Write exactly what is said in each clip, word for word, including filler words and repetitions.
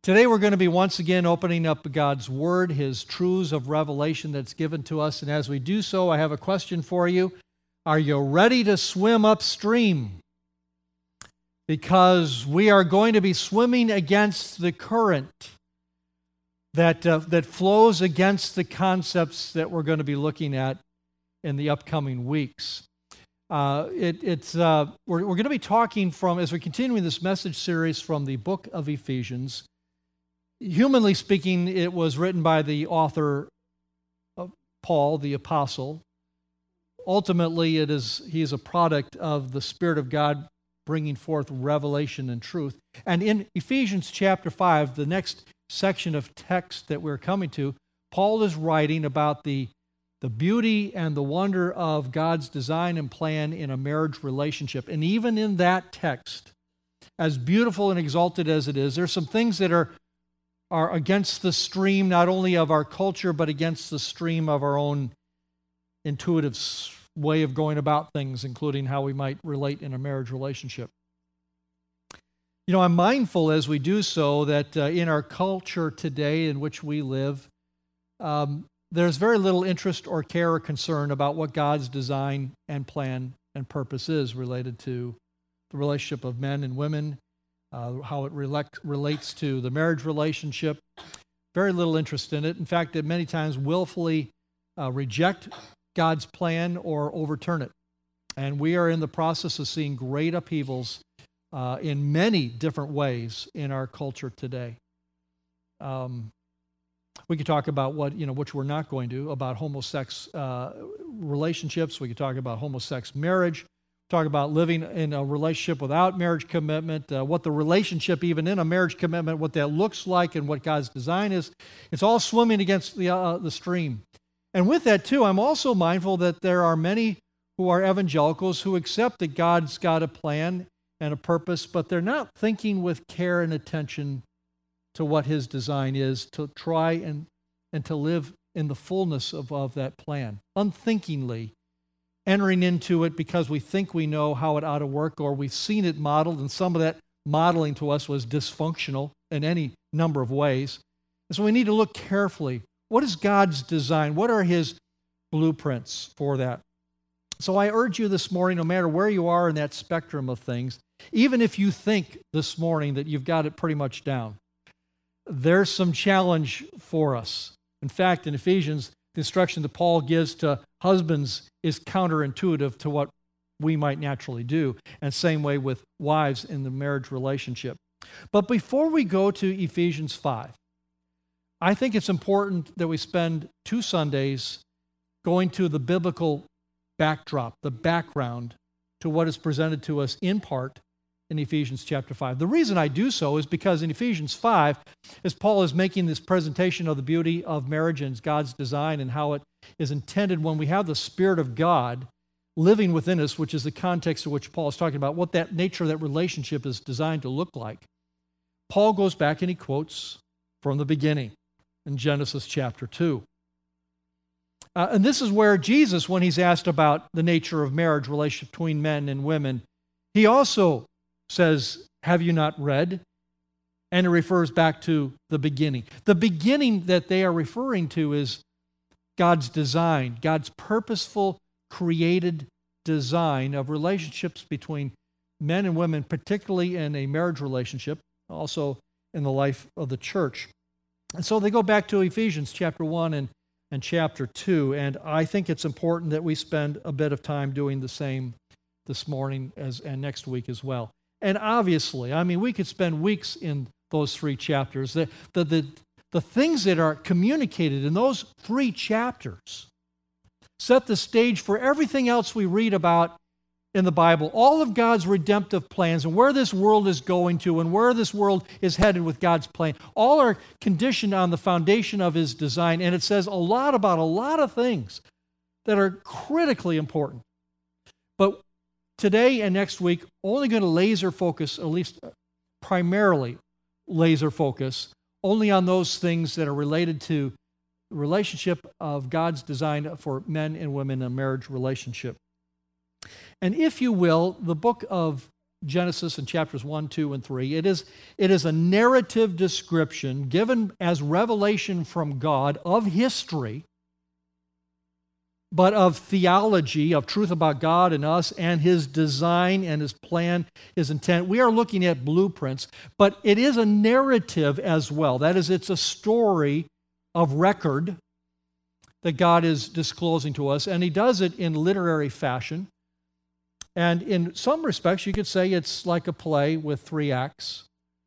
Today we're going to be once again opening up God's Word, His truths of revelation that's given to us. And as we do so, I have a question for you. Are you ready to swim upstream? Because we are going to be swimming against the current that, uh, that flows against the concepts that we're going to be looking at in the upcoming weeks. Uh, it, it's uh, we're, we're going to be talking from, as we're continuing this message series from the book of Ephesians. Humanly speaking, it was written by the author of Paul, the apostle. Ultimately, it is he is a product of the Spirit of God bringing forth revelation and truth. And in Ephesians chapter five, the next section of text that we're coming to, Paul is writing about the the beauty and the wonder of God's design and plan in a marriage relationship. And even in that text, as beautiful and exalted as it is, there's some things that are, are against the stream, not only of our culture, but against the stream of our own intuitive way of going about things, including how we might relate in a marriage relationship. You know, I'm mindful as we do so that uh, in our culture today in which we live, um, there's very little interest or care or concern about what God's design and plan and purpose is related to the relationship of men and women, uh, how it relec- relates to the marriage relationship. Very little interest in it. In fact, they many times willfully uh, reject God's plan or overturn it. And we are in the process of seeing great upheavals uh, in many different ways in our culture today. Um, We could talk about what, you know, which we're not going to, about homosex uh, relationships. We could talk about homosex marriage, talk about living in a relationship without marriage commitment, uh, what the relationship, even in a marriage commitment, what that looks like and what God's design is. It's all swimming against the, uh, the stream. And with that, too, I'm also mindful that there are many who are evangelicals who accept that God's got a plan and a purpose, but they're not thinking with care and attention to what His design is, to try and, and to live in the fullness of, of that plan, unthinkingly entering into it because we think we know how it ought to work, or we've seen it modeled, and some of that modeling to us was dysfunctional in any number of ways. And so we need to look carefully. What is God's design? What are His blueprints for that? So I urge you this morning, no matter where you are in that spectrum of things, even if you think this morning that you've got it pretty much down, there's some challenge for us. In fact, in Ephesians, the instruction that Paul gives to husbands is counterintuitive to what we might naturally do, and same way with wives in the marriage relationship. But before we go to Ephesians five, I think it's important that we spend two Sundays going to the biblical backdrop, the background to what is presented to us in part in Ephesians chapter five. The reason I do so is because in Ephesians five, as Paul is making this presentation of the beauty of marriage and God's design and how it is intended when we have the Spirit of God living within us, which is the context in which Paul is talking about, what that nature of that relationship is designed to look like. Paul goes back and he quotes from the beginning in Genesis chapter two. Uh, and this is where Jesus, when he's asked about the nature of marriage, relationship between men and women, he also says, have you not read? And it refers back to the beginning. The beginning that they are referring to is God's design, God's purposeful, created design of relationships between men and women, particularly in a marriage relationship, also in the life of the church. And so they go back to Ephesians chapter one and, and chapter two, and I think it's important that we spend a bit of time doing the same this morning as and next week as well. And obviously, I mean, we could spend weeks in those three chapters. The, the, the, the things that are communicated in those three chapters set the stage for everything else we read about in the Bible. All of God's redemptive plans and where this world is going to and where this world is headed with God's plan, all are conditioned on the foundation of His design. And it says a lot about a lot of things that are critically important. But today and next week, only going to laser focus, at least primarily laser focus, only on those things that are related to the relationship of God's design for men and women in a marriage relationship. And if you will, the book of Genesis in chapters one, two, and three. It is, it is a narrative description given as revelation from God of history, but of theology, of truth about God and us and His design and His plan, His intent. We are looking at blueprints, but it is a narrative as well. That is, it's a story of record that God is disclosing to us, and He does it in literary fashion. And in some respects, you could say it's like a play with three acts.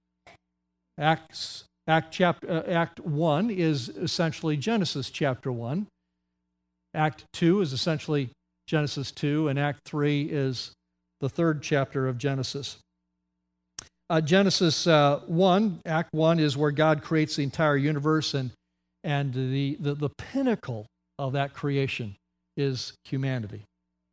Acts, act, chapter, uh, act one is essentially Genesis chapter one. Act two is essentially Genesis two, and Act three is the third chapter of Genesis. Uh, Genesis uh, one, Act one, is where God creates the entire universe, and, and the, the, the pinnacle of that creation is humanity.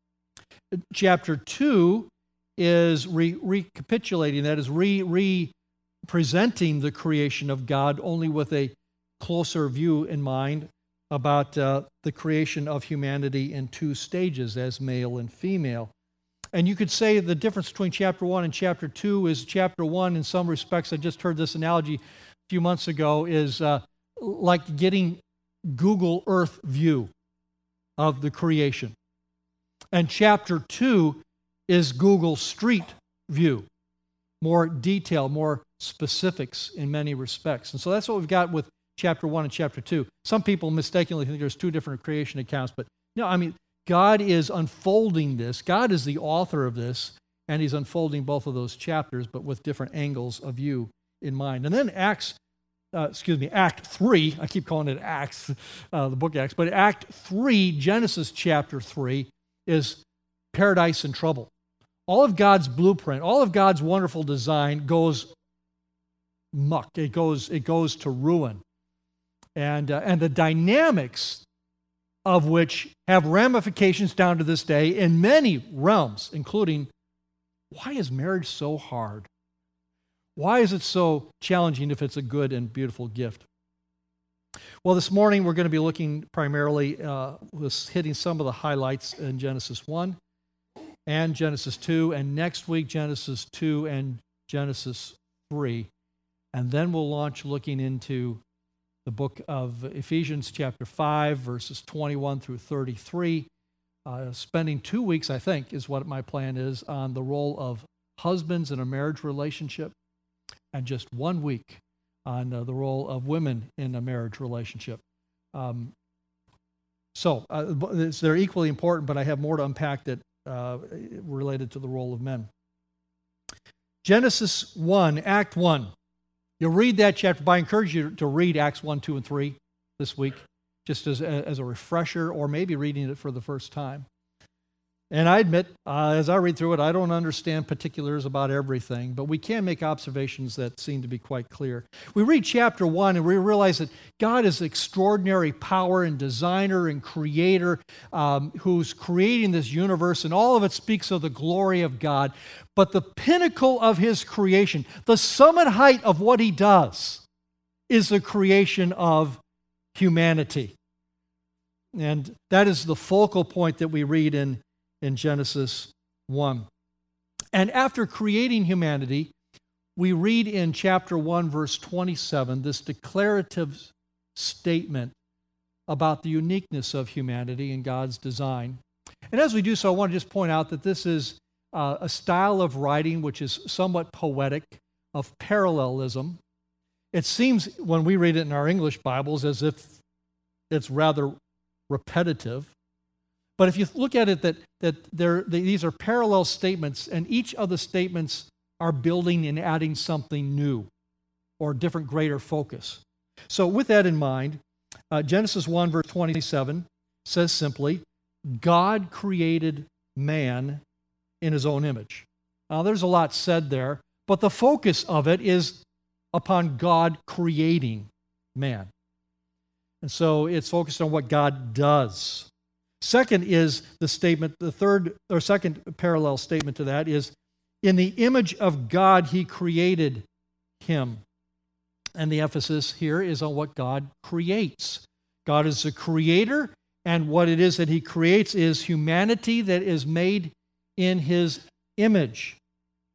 Chapter two is re- recapitulating, that is re, re-presenting the creation of God, only with a closer view in mind about uh, the creation of humanity in two stages, as male and female. And you could say the difference between chapter one and chapter two is chapter one, in some respects, I just heard this analogy a few months ago, is uh, like getting Google Earth view of the creation. And chapter two is Google Street view, more detail, more specifics in many respects. And so that's what we've got with chapter one and chapter two. Some people mistakenly think there's two different creation accounts, but no, I mean, God is unfolding this. God is the author of this, and He's unfolding both of those chapters, but with different angles of view in mind. And then Acts, uh, excuse me, Act three, I keep calling it Acts, uh, the book Acts, but Act three, Genesis chapter three, is paradise and trouble. All of God's blueprint, all of God's wonderful design goes muck. It goes, it goes to ruin. And, uh, and the dynamics of which have ramifications down to this day in many realms, including, why is marriage so hard? Why is it so challenging if it's a good and beautiful gift? Well, this morning we're going to be looking primarily, uh, hitting some of the highlights in Genesis one and Genesis two, and next week Genesis two and Genesis three. And then we'll launch looking into the book of Ephesians chapter five, verses twenty-one through thirty-three, uh, spending two weeks, I think, is what my plan is, on the role of husbands in a marriage relationship, and just one week on uh, the role of women in a marriage relationship. Um, so uh, they're equally important, but I have more to unpack that uh, related to the role of men. Genesis one, Act one. You'll read that chapter, but I encourage you to read Acts one, two, and three this week, just as, as a refresher, or maybe reading it for the first time. And I admit, uh, as I read through it, I don't understand particulars about everything, but we can make observations that seem to be quite clear. We read chapter one, and we realize that God is extraordinary power and designer and creator um, who's creating this universe, and all of it speaks of the glory of God. But the pinnacle of His creation, the summit height of what He does, is the creation of humanity. And that is the focal point that we read in in Genesis one. And after creating humanity, we read in chapter one, verse twenty-seven, this declarative statement about the uniqueness of humanity and God's design. And as we do so, I want to just point out that this is uh, a style of writing which is somewhat poetic, of parallelism. It seems, when we read it in our English Bibles, as if it's rather repetitive. But if you look at it, that, that there, these are parallel statements, and each of the statements are building and adding something new or different, greater focus. So with that in mind, uh, Genesis one, verse twenty-seven says simply, God created man in His own image. Now, there's a lot said there, but the focus of it is upon God creating man. And so it's focused on what God does. Second is the statement, the third or second parallel statement to that is, in the image of God He created him. And the emphasis here is on what God creates. God is the creator, and what it is that He creates is humanity that is made in His image.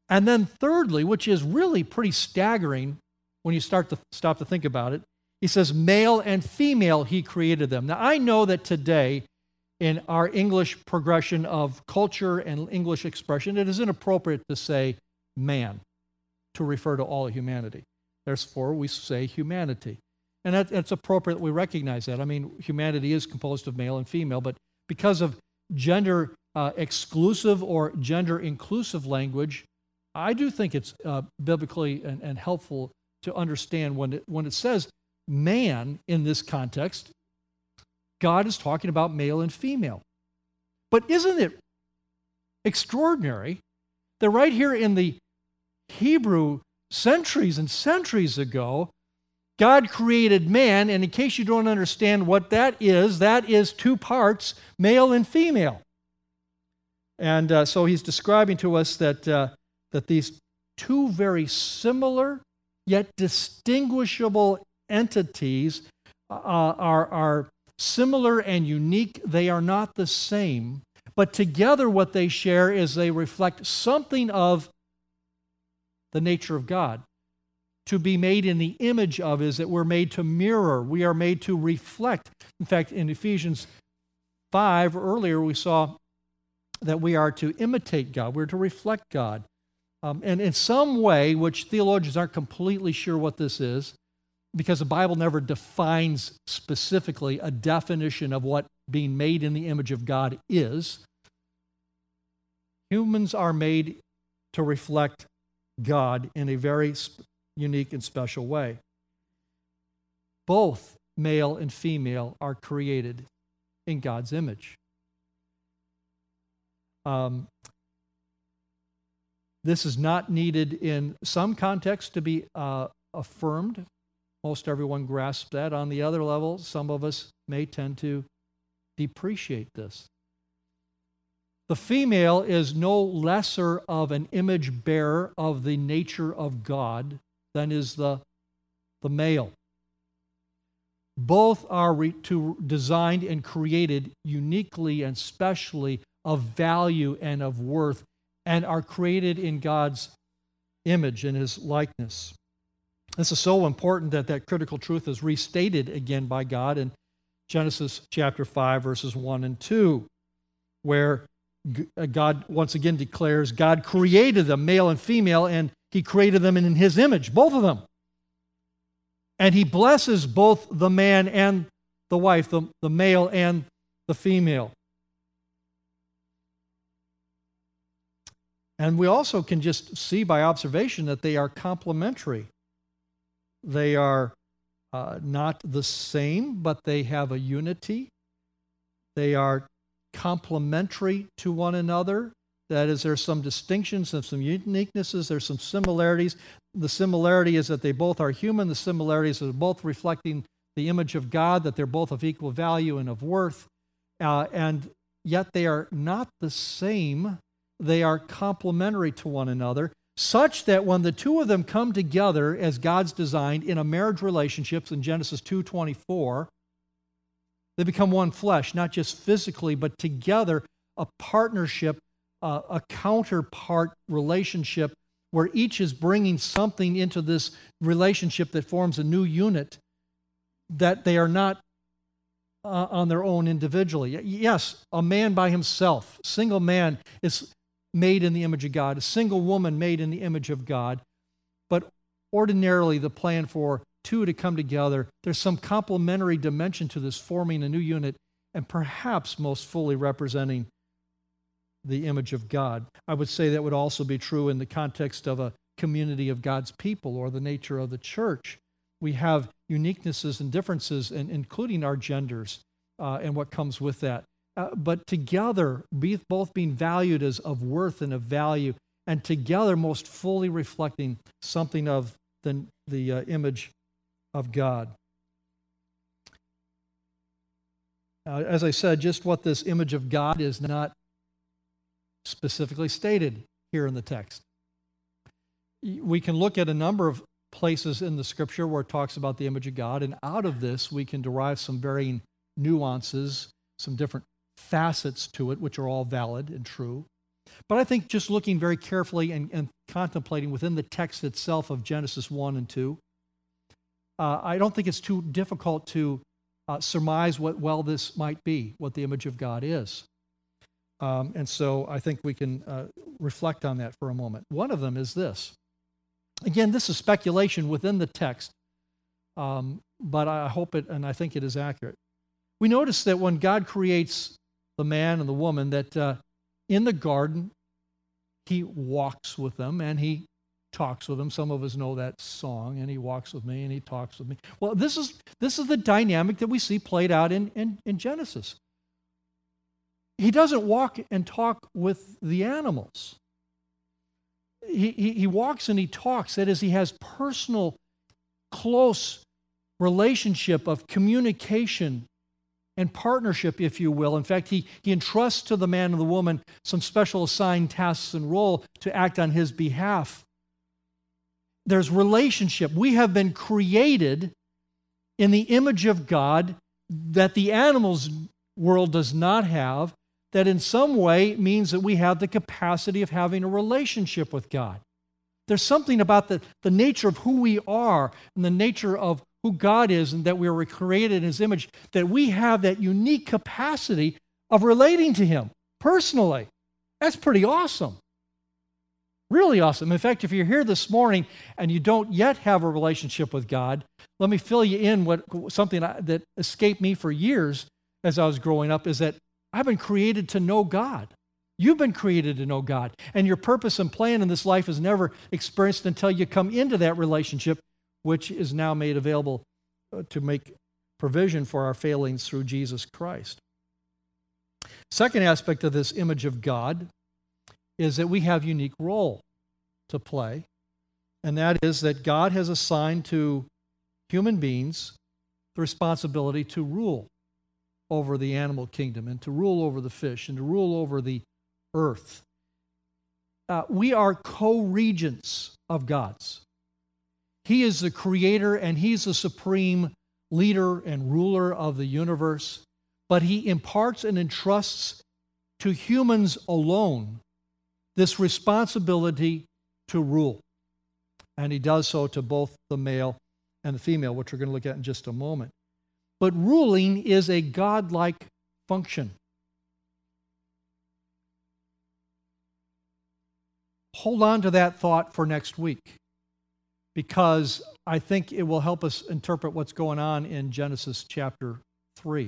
And then thirdly, which is really pretty staggering when you start to stop to think about it, he says, male and female, he created them. Now, I know that today, in our English progression of culture and English expression, it is inappropriate to say man to refer to all of humanity. Therefore, we say humanity. And that, that's appropriate that we recognize that. I mean, humanity is composed of male and female, but because of gender uh, exclusive or gender inclusive language, I do think it's uh, biblically and, and helpful to understand when it, when it says man in this context, God is talking about male and female. But isn't it extraordinary that right here in the Hebrew centuries and centuries ago, God created man, and in case you don't understand what that is, that is two parts, male and female. And uh, so he's describing to us that, uh, that these two very similar yet distinguishable entities uh, are, are similar and unique. They are not the same, but together what they share is they reflect something of the nature of God. To be made in the image of is that we're made to mirror. We are made to reflect. In fact, in Ephesians five, earlier we saw that we are to imitate God. We're to reflect God. Um, and in some way, which theologians aren't completely sure what this is, because the Bible never defines specifically a definition of what being made in the image of God is, humans are made to reflect God in a very sp- unique and special way. Both male and female are created in God's image. Um, this is not needed in some contexts to be uh, affirmed. Most everyone grasps that. On the other level, some of us may tend to depreciate this. The female is no lesser of an image bearer of the nature of God than is the, the male. Both are re- to, designed and created uniquely and specially of value and of worth, and are created in God's image and His likeness. This is so important that that critical truth is restated again by God in Genesis chapter five, verses one and two, where God once again declares God created them, male and female, and He created them in His image, both of them. And He blesses both the man and the wife, the, the male and the female. And we also can just see by observation that they are complementary. They are uh, not the same, but they have a unity. They are complementary to one another. That is, there's some distinctions and some uniquenesses. There's some similarities. The similarity is that they both are human. The similarity is that they're both reflecting the image of God, that they're both of equal value and of worth. Uh, and yet they are not the same. They are complementary to one another, such that when the two of them come together as God's designed in a marriage relationship in Genesis two twenty-four, they become one flesh, not just physically, but together, a partnership, uh, a counterpart relationship where each is bringing something into this relationship that forms a new unit that they are not uh, on their own individually. Yes, a man by himself, single man is made in the image of God, a single woman made in the image of God, but ordinarily the plan for two to come together, there's some complementary dimension to this, forming a new unit and perhaps most fully representing the image of God. I would say that would also be true in the context of a community of God's people or the nature of the church. We have uniquenesses and differences, and including our genders uh, and what comes with that. Uh, but together, be, both being valued as of worth and of value, and together most fully reflecting something of the, the uh, image of God. Uh, as I said, just what this image of God is not specifically stated here in the text. We can look at a number of places in the Scripture where it talks about the image of God, and out of this we can derive some varying nuances, some different facets to it, which are all valid and true. But I think just looking very carefully and, and contemplating within the text itself of Genesis one and two, uh, I don't think it's too difficult to uh, surmise what well this might be, what the image of God is. Um, and so I think we can uh, reflect on that for a moment. One of them is this. Again, this is speculation within the text, um, but I hope it, and I think it is accurate. We notice that when God creates the man and the woman, that uh, in the garden, he walks with them and he talks with them. Some of us know that song, and he walks with me and he talks with me. Well, this is this is the dynamic that we see played out in, in, in Genesis. He doesn't walk and talk with the animals. He, he, he walks and he talks. That is, he has personal, close relationship of communication and partnership, if you will. In fact, he, he entrusts to the man and the woman some special assigned tasks and role to act on his behalf. There's relationship. We have been created in the image of God that the animals world does not have, that in some way means that we have the capacity of having a relationship with God. There's something about the, the nature of who we are and the nature of who God is, and that we were created in his image, that we have that unique capacity of relating to him personally. That's pretty awesome. Really awesome. In fact, if you're here this morning and you don't yet have a relationship with God, let me fill you in what something that escaped me for years as I was growing up, is that I've been created to know God. You've been created to know God. And your purpose and plan in this life is never experienced until you come into that relationship, which is now made available to make provision for our failings through Jesus Christ. Second aspect of this image of God is that we have unique role to play, and that is that God has assigned to human beings the responsibility to rule over the animal kingdom and to rule over the fish and to rule over the earth. Uh, we are co-regents of God's. He is the creator and he's the supreme leader and ruler of the universe, but he imparts and entrusts to humans alone this responsibility to rule. And he does so to both the male and the female, which we're going to look at in just a moment. But ruling is a godlike function. Hold on to that thought for next week, because I think it will help us interpret what's going on in Genesis chapter three.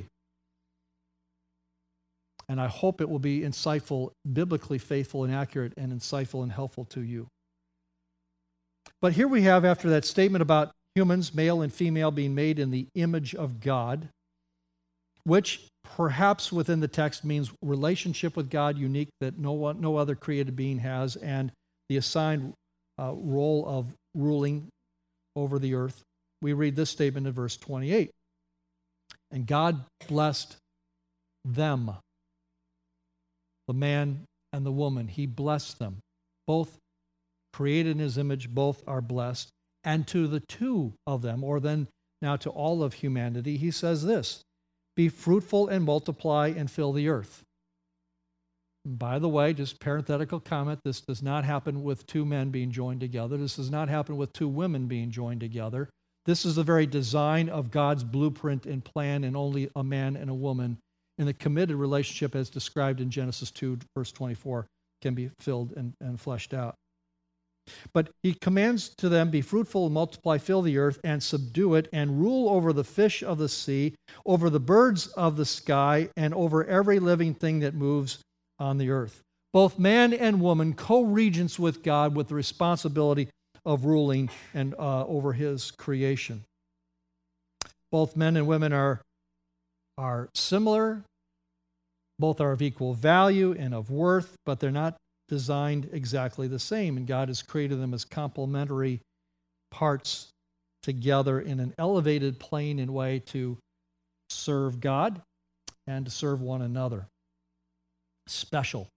And I hope it will be insightful, biblically faithful and accurate, and insightful and helpful to you. But here we have, after that statement about humans, male and female, being made in the image of God, which perhaps within the text means relationship with God unique that no one, no other created being has, and the assigned uh, role of ruling over the earth. We read this statement in verse twenty-eight. And God blessed them, the man and the woman. He blessed them. Both created in his image, both are blessed. And to the two of them, or then now to all of humanity, he says this: be fruitful and multiply and fill the earth. And by the way, just parenthetical comment, this does not happen with two men being joined together. This does not happen with two women being joined together. This is the very design of God's blueprint and plan, and only a man and a woman in the committed relationship as described in Genesis two, verse twenty-four, can be filled and, and fleshed out. But he commands to them, be fruitful and multiply, fill the earth and subdue it, and rule over the fish of the sea, over the birds of the sky, and over every living thing that moves on the earth. Both man and woman, co-regents with God with the responsibility of ruling and uh, over his creation. Both men and women are, are similar. Both are of equal value and of worth, but they're not designed exactly the same, and God has created them as complementary parts together in an elevated plane and way to serve God and to serve one another. Special.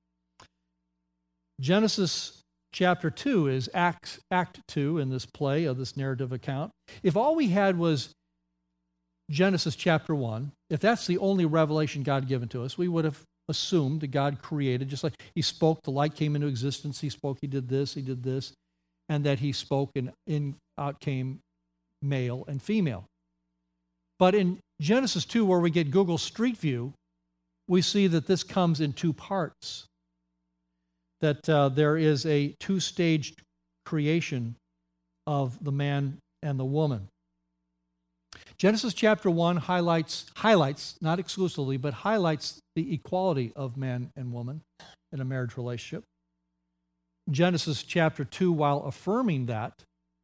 Genesis chapter two is act, act two in this play of this narrative account. If all we had was Genesis chapter one, if that's the only revelation God given to us, we would have assumed that God created, just like he spoke, the light came into existence, he spoke, he did this, he did this, and that he spoke and in out came male and female. But in Genesis two, where we get Google Street View, we see that this comes in two parts, that uh, there is a two-staged creation of the man and the woman. Genesis chapter one highlights, highlights, not exclusively, but highlights the equality of man and woman in a marriage relationship. Genesis chapter two, while affirming that,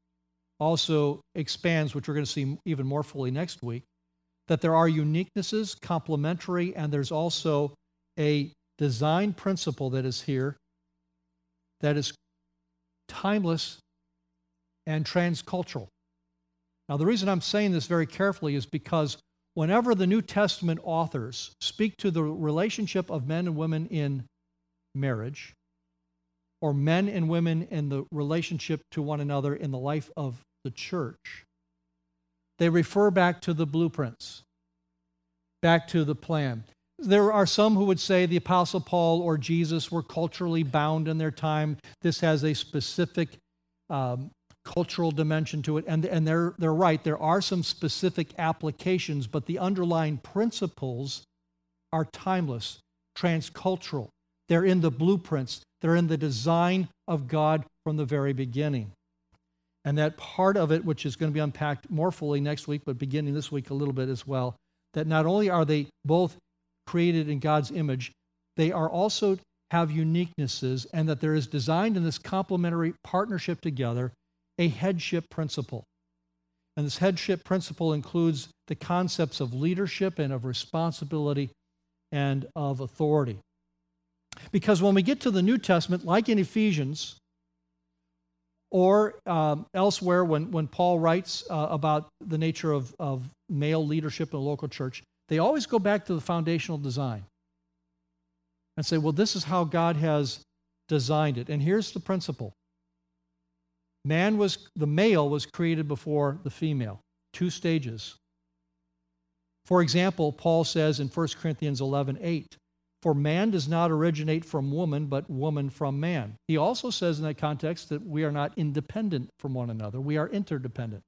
also expands, which we're going to see even more fully next week, that there are uniquenesses, complementary, and there's also a design principle that is here that is timeless and transcultural. Now, the reason I'm saying this very carefully is because whenever the New Testament authors speak to the relationship of men and women in marriage, or men and women in the relationship to one another in the life of the church, they refer back to the blueprints, back to the plan. There are some who would say the Apostle Paul or Jesus were culturally bound in their time. This has a specific um, cultural dimension to it, and, and they're, they're right. There are some specific applications, but the underlying principles are timeless, transcultural. They're in the blueprints. They're in the design of God from the very beginning. And that part of it, which is going to be unpacked more fully next week, but beginning this week a little bit as well, that not only are they both created in God's image, they are also have uniquenesses, and that there is designed in this complementary partnership together a headship principle. And this headship principle includes the concepts of leadership and of responsibility and of authority. Because when we get to the New Testament, like in Ephesians, or um, elsewhere when, when Paul writes uh, about the nature of, of male leadership in a local church, they always go back to the foundational design and say, well, this is how God has designed it. And here's the principle. Man was, the male was created before the female, two stages. For example, Paul says in First Corinthians eleven eight, for man does not originate from woman, but woman from man. He also says in that context that we are not independent from one another. We are interdependent.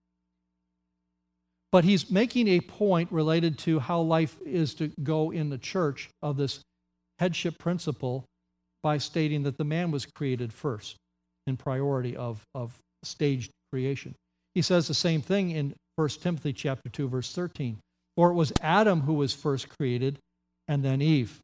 But he's making a point related to how life is to go in the church of this headship principle by stating that the man was created first in priority of, of staged creation. He says the same thing in First Timothy chapter two, verse thirteen. For it was Adam who was first created, and then Eve.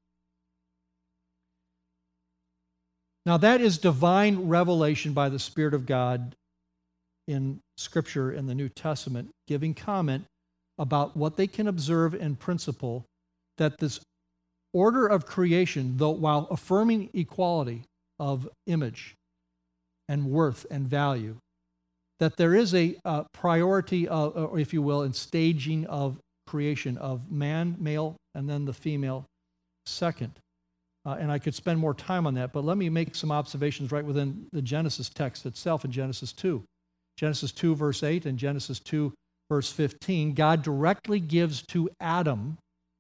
Now that is divine revelation by the Spirit of God in Scripture in the New Testament, giving comment about what they can observe in principle, that this order of creation, though while affirming equality of image and worth and value, that there is a uh, priority, of, or if you will, in staging of creation of man, male, and then the female second. Uh, and I could spend more time on that, but let me make some observations right within the Genesis text itself in Genesis two. Genesis two, verse eight, and Genesis two, verse fifteen, God directly gives to Adam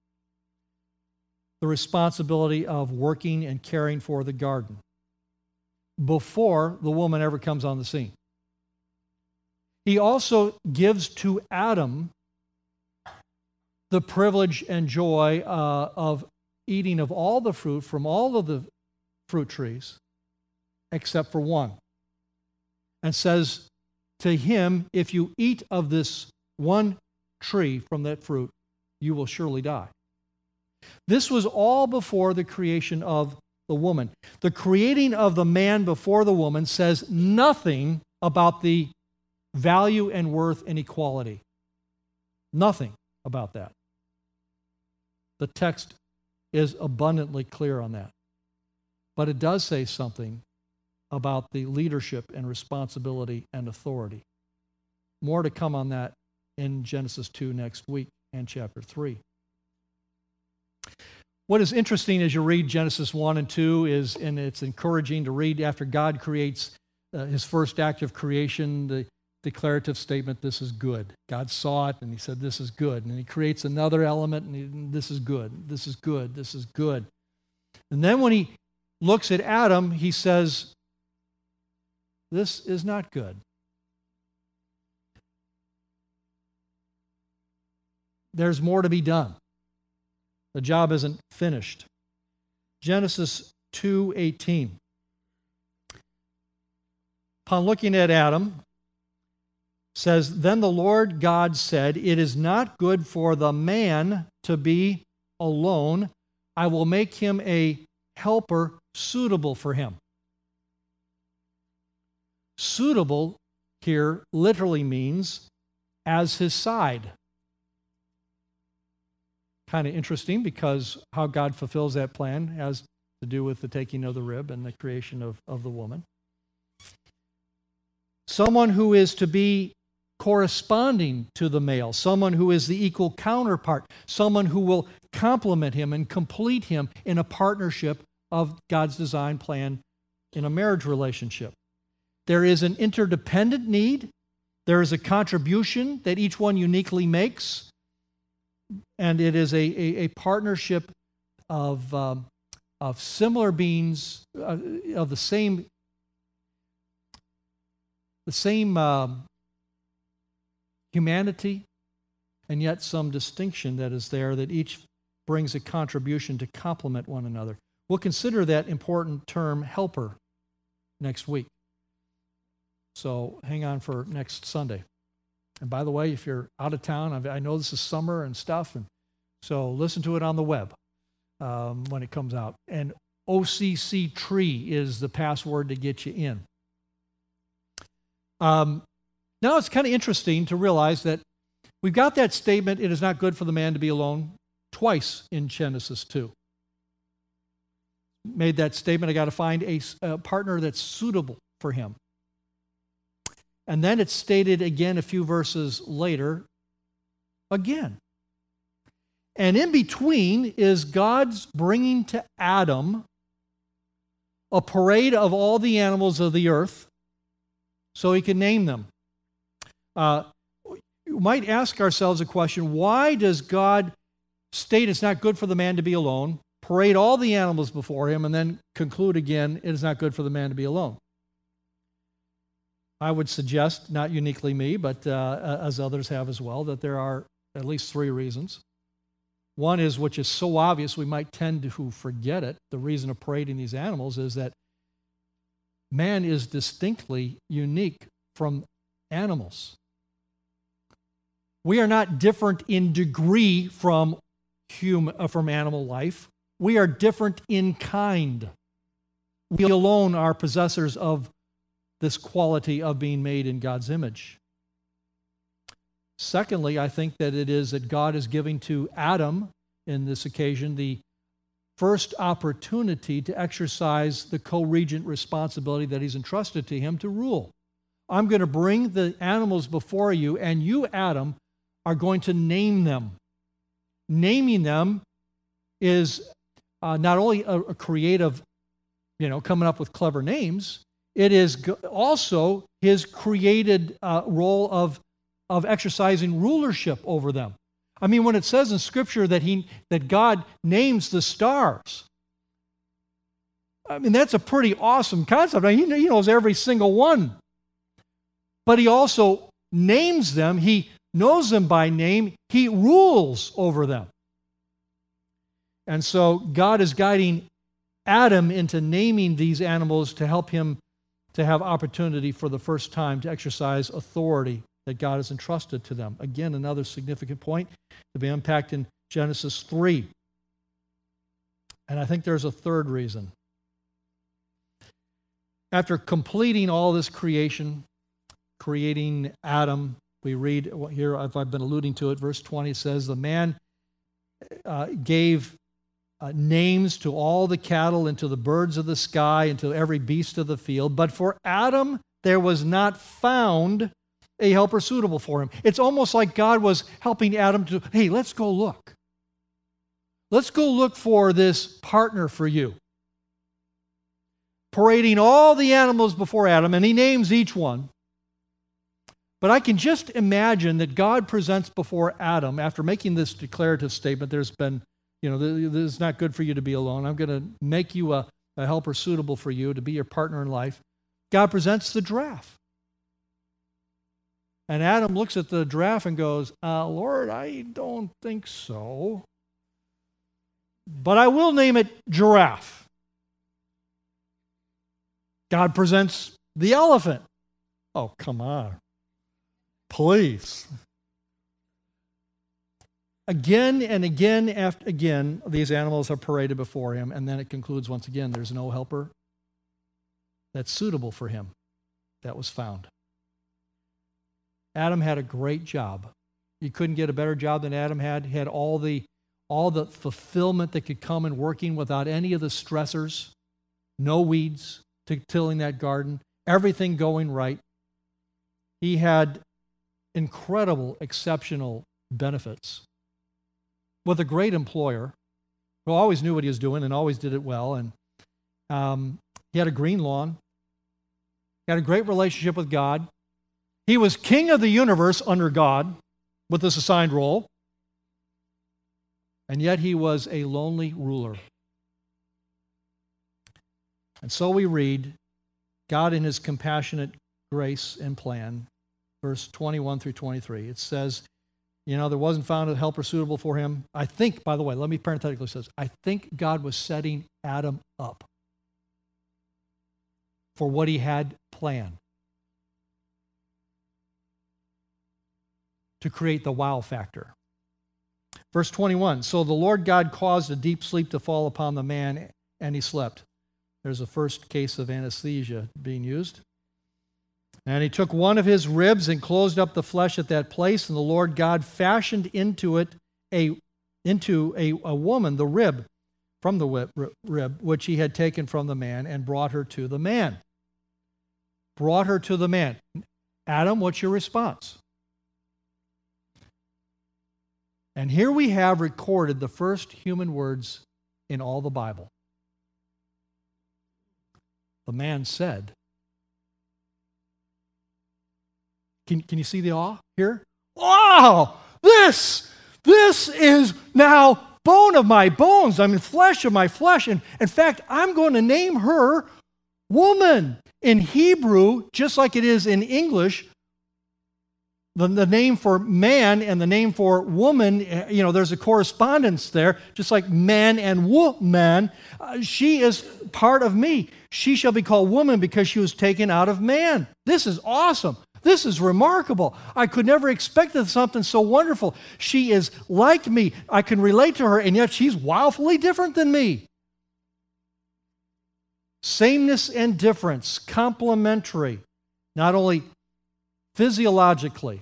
the responsibility of working and caring for the garden before the woman ever comes on the scene. He also gives to Adam the privilege and joy uh, of eating of all the fruit from all of the fruit trees except for one, and says to him, if you eat of this one tree from that fruit, you will surely die. This was all before the creation of the woman. The creating of the man before the woman says nothing about the value and worth and equality. Nothing about that. The text is abundantly clear on that. But it does say something about the leadership and responsibility and authority. More to come on that in Genesis two next week and chapter three. What is interesting as you read Genesis one and two is, and it's encouraging to read after God creates uh, his first act of creation, the declarative statement, this is good. God saw it and he said, this is good. And he creates another element and he, this is good, this is good, this is good. And then when he looks at Adam, he says, this is not good. There's more to be done. The job isn't finished. Genesis two eighteen. Upon looking at Adam, says, Then the Lord God said, It is not good for the man to be alone. I will make him a helper suitable for him. Suitable here literally means as his side. Kind of interesting because how God fulfills that plan has to do with the taking of the rib and the creation of, of the woman. Someone who is to be corresponding to the male, someone who is the equal counterpart, someone who will complement him and complete him in a partnership of God's design plan in a marriage relationship. There is an interdependent need. There is a contribution that each one uniquely makes. And it is a, a, a partnership of, um, of similar beings, uh, of the same, the same um, humanity, and yet some distinction that is there, that each brings a contribution to complement one another. We'll consider that important term helper next week. So hang on for next Sunday. And by the way, if you're out of town, I know this is summer and stuff, and so listen to it on the web um, when it comes out. And O C C tree is the password to get you in. Um, now it's kind of interesting to realize that we've got that statement, it is not good for the man to be alone, twice in Genesis two. Made that statement, I got to find a, a partner that's suitable for him. And then it's stated again a few verses later, again. And in between is God's bringing to Adam a parade of all the animals of the earth so he can name them. Uh, we might ask ourselves a question, why does God state it's not good for the man to be alone, parade all the animals before him, and then conclude again, it is not good for the man to be alone? I would suggest, not uniquely me, but uh, as others have as well, that there are at least three reasons. One is, which is so obvious we might tend to forget it, the reason of parading these animals is that man is distinctly unique from animals. We are not different in degree from human, uh, from animal life. We are different in kind. We alone are possessors of this quality of being made in God's image. Secondly, I think that it is that God is giving to Adam, in this occasion, the first opportunity to exercise the co-regent responsibility that he's entrusted to him to rule. I'm going to bring the animals before you, and you, Adam, are going to name them. Naming them is uh, not only a, a creative, you know, coming up with clever names, it is also his created uh, role of, of exercising rulership over them. I mean, when it says in Scripture that he that God names the stars, I mean, that's a pretty awesome concept. I mean, he knows every single one. But he also names them. He knows them by name. He rules over them. And so God is guiding Adam into naming these animals to help him to have opportunity for the first time to exercise authority that God has entrusted to them. Again, another significant point to be unpacked in Genesis three. And I think there's a third reason. After completing all this creation, creating Adam, we read here, I've been alluding to it, verse twenty says, the man uh, gave Uh, names to all the cattle and to the birds of the sky and to every beast of the field. But for Adam, there was not found a helper suitable for him. It's almost like God was helping Adam to, hey, let's go look. Let's go look for this partner for you. Parading all the animals before Adam, and he names each one. But I can just imagine that God presents before Adam, after making this declarative statement, there's been you know, this is not good for you to be alone. I'm going to make you a, a helper suitable for you to be your partner in life. God presents the giraffe. And Adam looks at the giraffe and goes, uh, Lord, I don't think so. But I will name it giraffe. God presents the elephant. Oh, come on. Please. Again and again after again, these animals are paraded before him, and then it concludes once again, there's no helper that's suitable for him that was found. Adam had a great job. You couldn't get a better job than Adam had. He had all the, all the fulfillment that could come in working without any of the stressors, no weeds to tilling that garden, everything going right. He had incredible, exceptional benefits with a great employer who always knew what he was doing and always did it well. And um, he had a green lawn. He had a great relationship with God. He was king of the universe under God with this assigned role. And yet he was a lonely ruler. And so we read, God in his compassionate grace and plan, verse twenty-one through twenty-three, it says, you know, there wasn't found a helper suitable for him. I think, by the way, let me parenthetically say this, I think God was setting Adam up for what he had planned to create the wow factor. Verse twenty-one, so the Lord God caused a deep sleep to fall upon the man, and he slept. There's a first case of anesthesia being used. And he took one of his ribs and closed up the flesh at that place, and the Lord God fashioned into it a into a, a woman, the rib, from the rib, which he had taken from the man, and brought her to the man. Brought her to the man. Adam, what's your response? And here we have recorded the first human words in all the Bible. The man said, Can, can you see the awe here? Wow! This, this is now bone of my bones. I mean, flesh of my flesh. And in fact, I'm going to name her woman. In Hebrew, just like it is in English, the, the name for man and the name for woman, you know, there's a correspondence there, just like man and woman. Uh, she is part of me. She shall be called woman because she was taken out of man. This is awesome. This is remarkable. I could never expect something so wonderful. She is like me. I can relate to her, and yet she's wildly different than me. Sameness and difference, complementary, not only physiologically,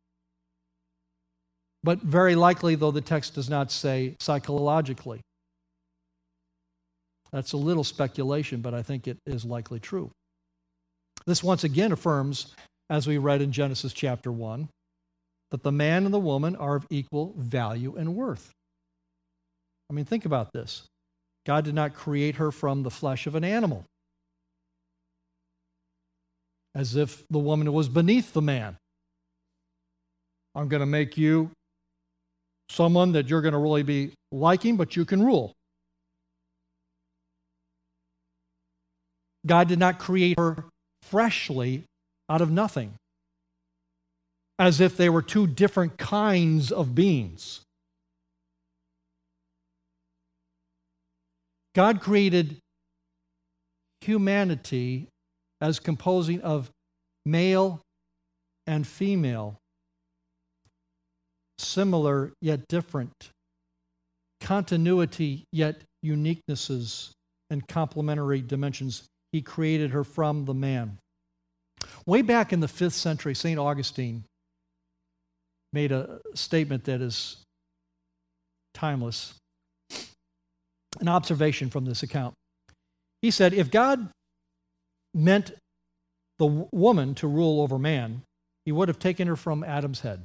but very likely, though the text does not say, psychologically. That's a little speculation, but I think it is likely true. This once again affirms, as we read in Genesis chapter one, that the man and the woman are of equal value and worth. I mean, think about this. God did not create her from the flesh of an animal, as if the woman was beneath the man. I'm going to make you someone that you're going to really be liking, but you can rule. God did not create her freshly out of nothing, as if they were two different kinds of beings. God created humanity as composing of male and female, similar yet different, continuity yet uniquenesses and complementary dimensions. He created her from the man. Way back in the fifth century, Saint Augustine made a statement that is timeless, an observation from this account. He said, if God meant the w- woman to rule over man, he would have taken her from Adam's head.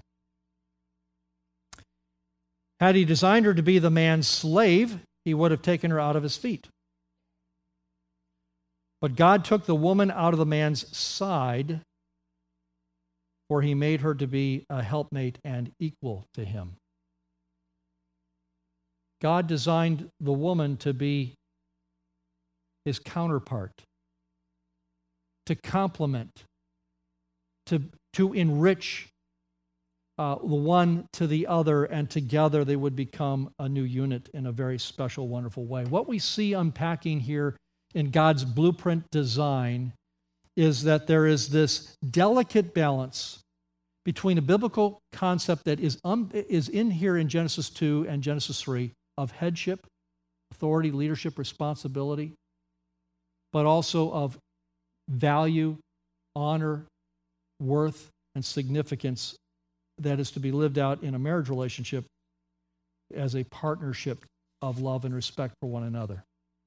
Had he designed her to be the man's slave, he would have taken her out of his feet. But God took the woman out of the man's side, for he made her to be a helpmate and equal to him. God designed the woman to be his counterpart, to complement, to, to enrich uh, the one to the other, and together they would become a new unit in a very special, wonderful way. What we see unpacking here in God's blueprint design is that there is this delicate balance between a biblical concept that is, um, is in here in Genesis two and Genesis three of headship, authority, leadership, responsibility, but also of value, honor, worth, and significance that is to be lived out in a marriage relationship as a partnership of love and respect for one another.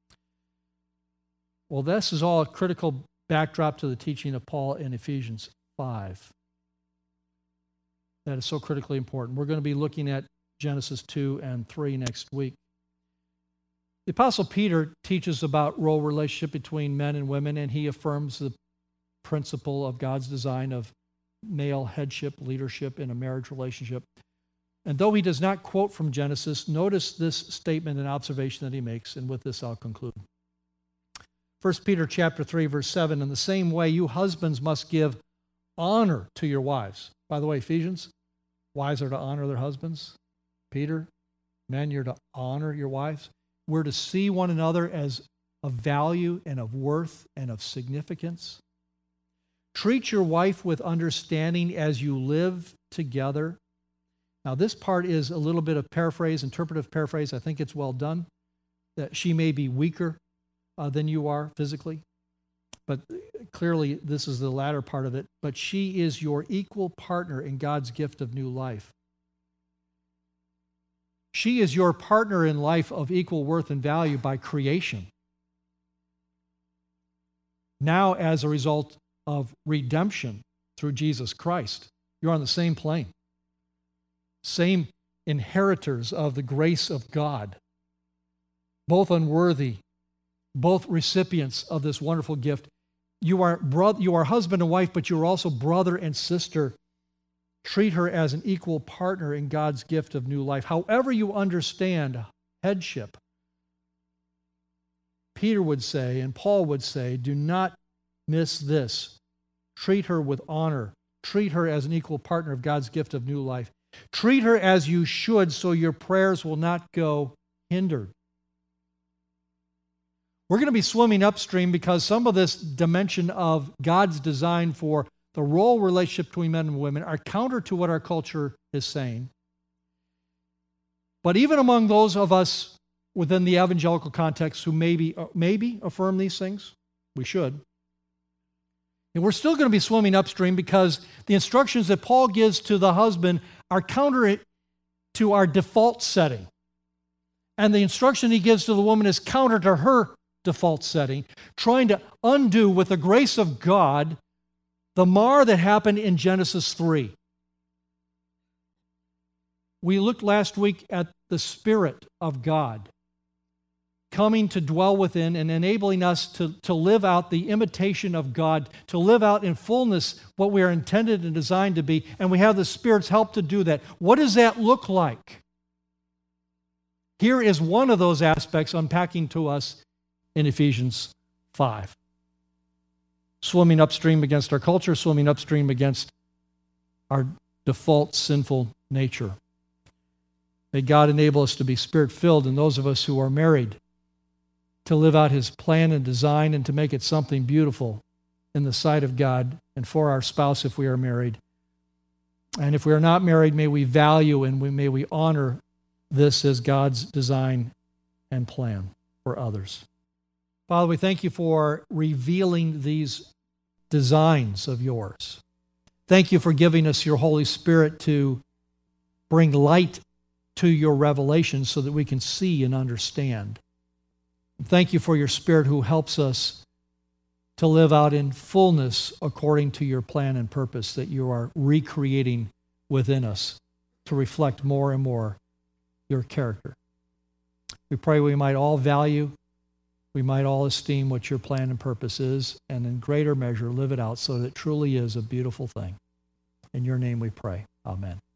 Well, this is all a critical backdrop to the teaching of Paul in Ephesians five. That is so critically important. We're going to be looking at Genesis two and three next week. The Apostle Peter teaches about role relationship between men and women, and he affirms the principle of God's design of male headship, leadership in a marriage relationship. And though he does not quote from Genesis, notice this statement and observation that he makes, and with this I'll conclude. First Peter chapter three, verse seven, in the same way you husbands must give honor to your wives. By the way, Ephesians, wives are to honor their husbands. Peter, men, you're to honor your wives. We're to see one another as of value and of worth and of significance. Treat your wife with understanding as you live together. Now, this part is a little bit of paraphrase, interpretive paraphrase. I think it's well done. That she may be weaker uh, than you are physically, but clearly this is the latter part of it. But she is your equal partner in God's gift of new life. She is your partner in life of equal worth and value by creation. Now, as a result of redemption through Jesus Christ, you're on the same plane. Same inheritors of the grace of God. Both unworthy, both recipients of this wonderful gift. You are, bro- you are husband and wife, but you are also brother and sister. Treat her as an equal partner in God's gift of new life. However you understand headship, Peter would say, and Paul would say, do not miss this. Treat her with honor. Treat her as an equal partner of God's gift of new life. Treat her as you should, so your prayers will not go hindered. We're going to be swimming upstream because some of this dimension of God's design for the role relationship between men and women are counter to what our culture is saying. But even among those of us within the evangelical context who maybe, maybe affirm these things, we should. And we're still going to be swimming upstream because the instructions that Paul gives to the husband are counter to our default setting. And the instruction he gives to the woman is counter to her default setting, trying to undo with the grace of God the mar that happened in Genesis three. We looked last week at the Spirit of God coming to dwell within and enabling us to, to live out the imitation of God, to live out in fullness what we are intended and designed to be, and we have the Spirit's help to do that. What does that look like? Here is one of those aspects unpacking to us in Ephesians five. Swimming upstream against our culture, swimming upstream against our default sinful nature. May God enable us to be Spirit-filled, and those of us who are married to live out His plan and design and to make it something beautiful in the sight of God and for our spouse if we are married. And if we are not married, may we value and we, may we honor this as God's design and plan for others. Father, we thank you for revealing these designs of yours. Thank you for giving us your Holy Spirit to bring light to your revelation so that we can see and understand. Thank you for your Spirit who helps us to live out in fullness according to your plan and purpose that you are recreating within us to reflect more and more your character. We pray we might all value, we might all esteem what your plan and purpose is, and in greater measure live it out so that it truly is a beautiful thing. In your name we pray. Amen.